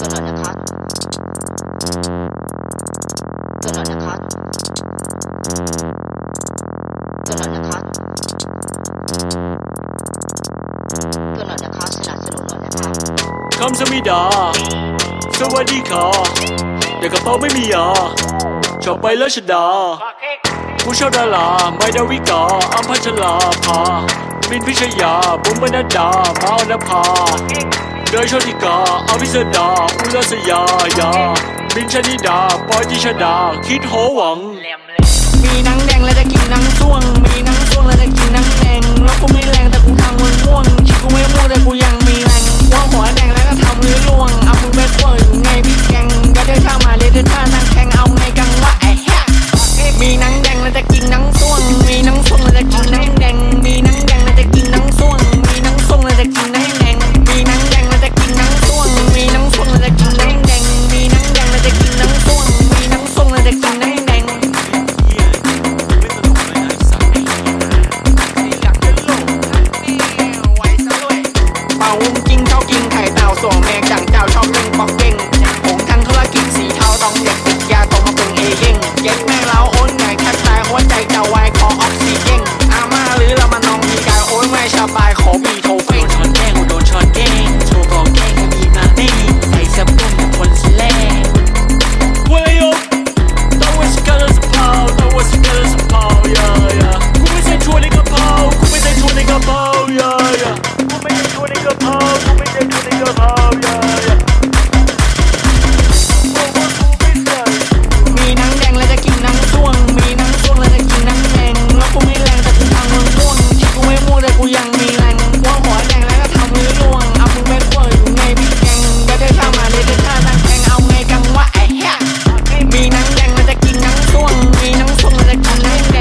ตัวหน่อยนะคะตัวหน่อยนะคะตัวหน่อยนะคะตัวหน่อยนะคะสนับสนุนหน่อยนะคะคำสมิดาสวัสดีค่ะแต่กระเป๋าไม่มียาชอบไปแล้วชดาผู้ชอบดาราไม่ดาวิกาอัมพัชลาภาบินพิชยาบุ๋มบรรดามาอนภาเดยชติกาอภิสดาอุลสยายาบินชนิดาปอยติชดาคิดโหวังมีหนังแดงแล้วจะกินหนังส่วงมีหนังส่วงแล้วจะกินหนังแดงแล้วกูไม่แรงแต่กูทำมันง่วงชิกูไม่มั่วแต่กูยังมีแรงว่าหัวแดงแล้วก็ทำมือล่วงเอามือไปขวอยู่ไงพี่แกงก็เดินข้ามาเลยเดินท่านั่งแข่งเอาไงกังวะไอ้เหี้ยมีหนังแดงแล้วจะกินหนังส่วงมีหนังส่วงแล้วจะกินหนังแดงมีหนังแดงแล้วจะกินหนังส่วงมีหนังส่วงแล้วจะกินหนังแดงมีหนังแดงแล้วจะกินหนังส่วงมีหนังส่วงแล้วจะกินหนังแดงมีหนังแดงแล้วจะกินหนังส่วงมีหนังส่วงแล้วจะกินหนังแดงเป่าจริงชอบกินไข่เต่าส่วงแมงจังเจ้าชอบเล่นปอกเก่ง